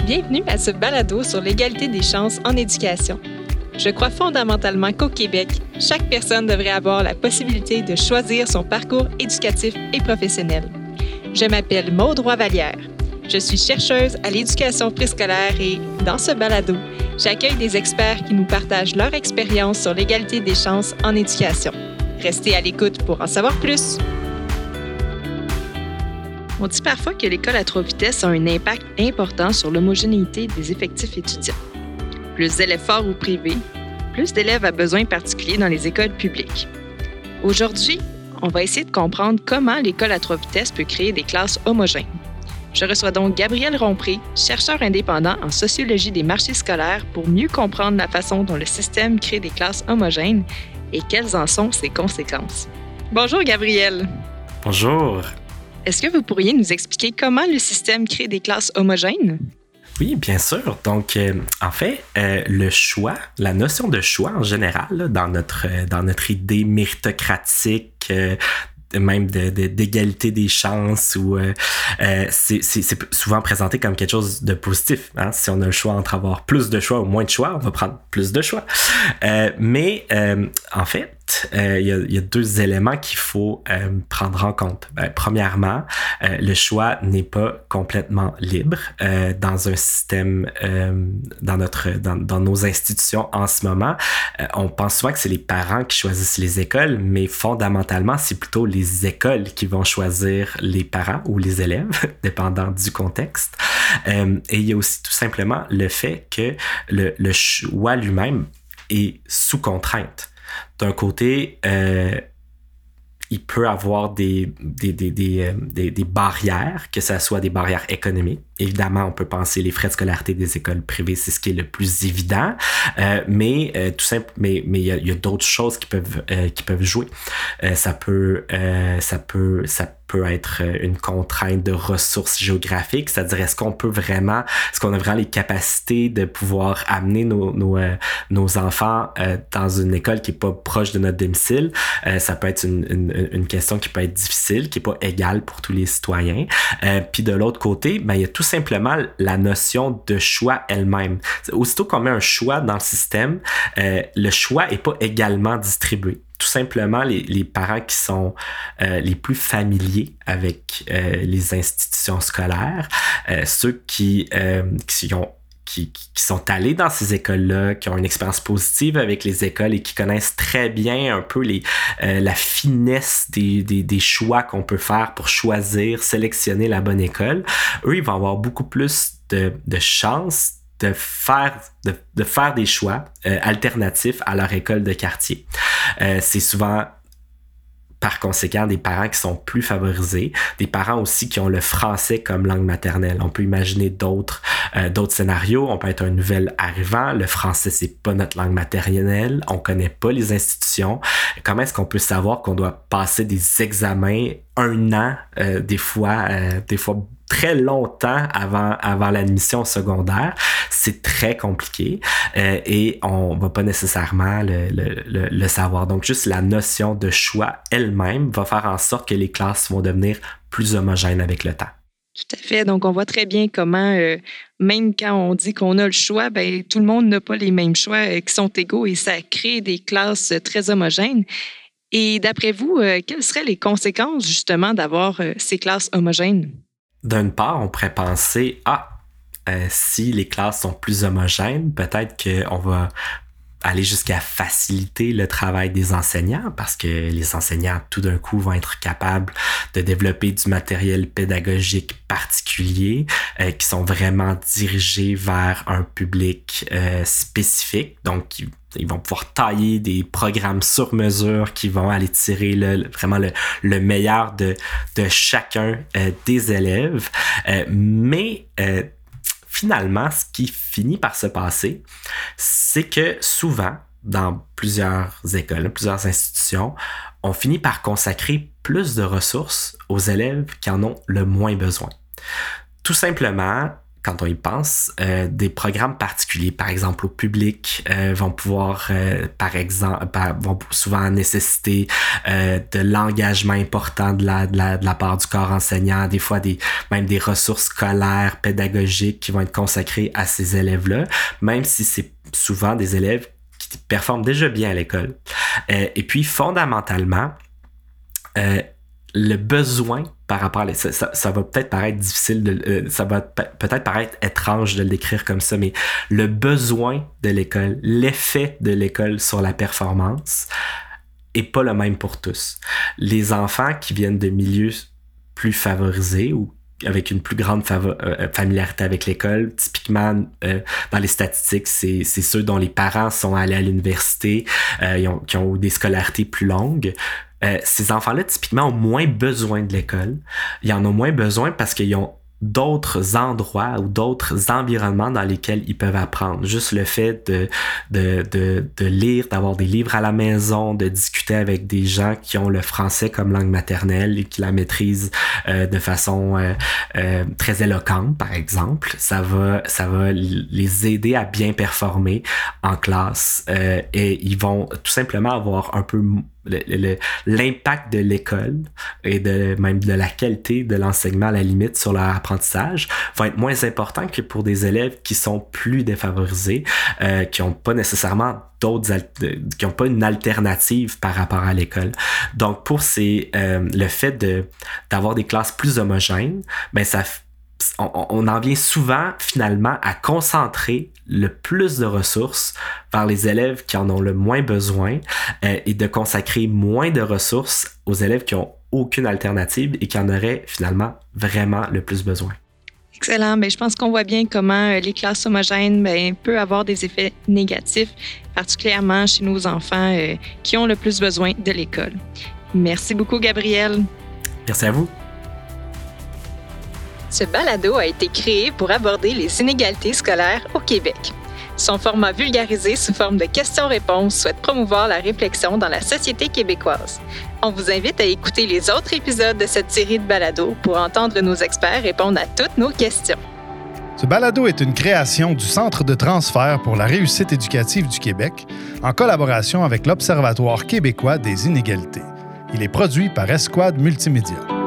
Bienvenue à ce balado sur l'égalité des chances en éducation. Je crois fondamentalement qu'au Québec, chaque personne devrait avoir la possibilité de choisir son parcours éducatif et professionnel. Je m'appelle Maude Roy-Vallière. Je suis chercheuse à l'éducation préscolaire et, dans ce balado, j'accueille des experts qui nous partagent leur expérience sur l'égalité des chances en éducation. Restez à l'écoute pour en savoir plus. On dit parfois que l'école à trois vitesses a un impact important sur l'homogénéité des effectifs étudiants. Plus d'élèves forts ou privés, plus d'élèves à besoins particuliers dans les écoles publiques. Aujourd'hui, on va essayer de comprendre comment l'école à trois vitesses peut créer des classes homogènes. Je reçois donc Gabriel Rompré, chercheur indépendant en sociologie des marchés scolaires, pour mieux comprendre la façon dont le système crée des classes homogènes et quelles en sont ses conséquences. Bonjour Gabriel. Bonjour. Est-ce que vous pourriez nous expliquer comment le système crée des classes homogènes? Oui, bien sûr. Donc, en fait, le choix, la notion de choix en général, là, dans notre idée méritocratique, même d'égalité des chances, ou c'est souvent présenté comme quelque chose de positif. Hein? Si on a le choix entre avoir plus de choix ou moins de choix, on va prendre plus de choix. Mais en fait, il y a deux éléments qu'il faut prendre en compte. Premièrement, le choix n'est pas complètement libre dans un système, dans nos institutions en ce moment. On pense souvent que c'est les parents qui choisissent les écoles, mais fondamentalement, c'est plutôt les écoles qui vont choisir les parents ou les élèves, dépendant du contexte. Et il y a aussi tout simplement le fait que le choix lui-même est sous contrainte. D'un côté, il peut avoir des barrières, que ce soit des barrières économiques. Évidemment, on peut penser les frais de scolarité des écoles privées, c'est ce qui est le plus évident, mais il y a d'autres choses qui peuvent jouer. Ça peut être une contrainte de ressources géographiques, c'est-à-dire est-ce qu'on a vraiment les capacités de pouvoir amener nos enfants dans une école qui est pas proche de notre domicile. Ça peut être une question qui peut être difficile, qui est pas égale pour tous les citoyens. Puis de l'autre côté, il y a tout simplement la notion de choix elle-même. Aussitôt qu'on met un choix dans le système, le choix est pas également distribué. Tout simplement, les parents qui sont les plus familiers avec les institutions scolaires, ceux qui sont allés dans ces écoles-là, qui ont une expérience positive avec les écoles et qui connaissent très bien un peu la finesse des choix qu'on peut faire pour choisir, sélectionner la bonne école, eux, ils vont avoir beaucoup plus de chances de faire des choix alternatifs à leur école de quartier. C'est souvent, par conséquent, des parents qui sont plus favorisés, des parents aussi qui ont le français comme langue maternelle. On peut imaginer d'autres scénarios. On peut être un nouvel arrivant. Le français, c'est pas notre langue maternelle. On connaît pas les institutions. Comment est-ce qu'on peut savoir qu'on doit passer des examens 1 an, des fois très longtemps avant l'admission au secondaire? C'est très compliqué et on va pas nécessairement le savoir. Donc, juste la notion de choix elle-même va faire en sorte que les classes vont devenir plus homogènes avec le temps. Tout à fait. Donc, on voit très bien comment, même quand on dit qu'on a le choix, tout le monde n'a pas les mêmes choix qui sont égaux et ça crée des classes très homogènes. Et d'après vous, quelles seraient les conséquences justement d'avoir ces classes homogènes? D'une part, on pourrait penser, si les classes sont plus homogènes, peut-être qu'on va aller jusqu'à faciliter le travail des enseignants parce que les enseignants, tout d'un coup, vont être capables de développer du matériel pédagogique particulier qui sont vraiment dirigés vers un public spécifique. Donc, ils vont pouvoir tailler des programmes sur mesure qui vont aller tirer vraiment le meilleur de chacun des élèves. Mais finalement, ce qui finit par se passer, c'est que souvent, dans plusieurs écoles, plusieurs institutions, on finit par consacrer plus de ressources aux élèves qui en ont le moins besoin. Tout simplement quand on y pense, des programmes particuliers, par exemple au public, vont pouvoir, par exemple, vont souvent nécessiter de l'engagement important de la part du corps enseignant, des fois même des ressources scolaires, pédagogiques qui vont être consacrées à ces élèves-là, même si c'est souvent des élèves qui performent déjà bien à l'école. Et puis, fondamentalement, le besoin par rapport à ça va peut-être paraître difficile, ça va peut-être paraître étrange de le décrire comme ça, mais le besoin de l'école, l'effet de l'école sur la performance est pas le même pour tous. Les enfants qui viennent de milieux plus favorisés ou avec une plus grande familiarité avec l'école, typiquement dans les statistiques, c'est ceux dont les parents sont allés à l'université, qui ont eu des scolarités plus longues. Ces enfants-là, typiquement, ont moins besoin de l'école. Ils en ont moins besoin parce qu'ils ont d'autres endroits ou d'autres environnements dans lesquels ils peuvent apprendre. Juste le fait de lire, d'avoir des livres à la maison, de discuter avec des gens qui ont le français comme langue maternelle et qui la maîtrisent de façon très éloquente, par exemple. Ça va les aider à bien performer en classe et ils vont tout simplement avoir un peu l'impact de l'école et même de la qualité de l'enseignement à la limite sur leur apprentissage va être moins important que pour des élèves qui sont plus défavorisés, qui n'ont pas nécessairement qui n'ont pas une alternative par rapport à l'école. Donc pour le fait d'avoir des classes plus homogènes, ben on en vient souvent finalement à concentrer le plus de ressources vers les élèves qui en ont le moins besoin et de consacrer moins de ressources aux élèves qui n'ont aucune alternative et qui en auraient finalement vraiment le plus besoin. Excellent. Bien, je pense qu'on voit bien comment les classes homogènes peuvent avoir des effets négatifs, particulièrement chez nos enfants qui ont le plus besoin de l'école. Merci beaucoup, Gabriel. Merci à vous. Ce balado a été créé pour aborder les inégalités scolaires au Québec. Son format vulgarisé sous forme de questions-réponses souhaite promouvoir la réflexion dans la société québécoise. On vous invite à écouter les autres épisodes de cette série de balados pour entendre nos experts répondre à toutes nos questions. Ce balado est une création du Centre de transfert pour la réussite éducative du Québec en collaboration avec l'Observatoire québécois des inégalités. Il est produit par Esquad Multimédia.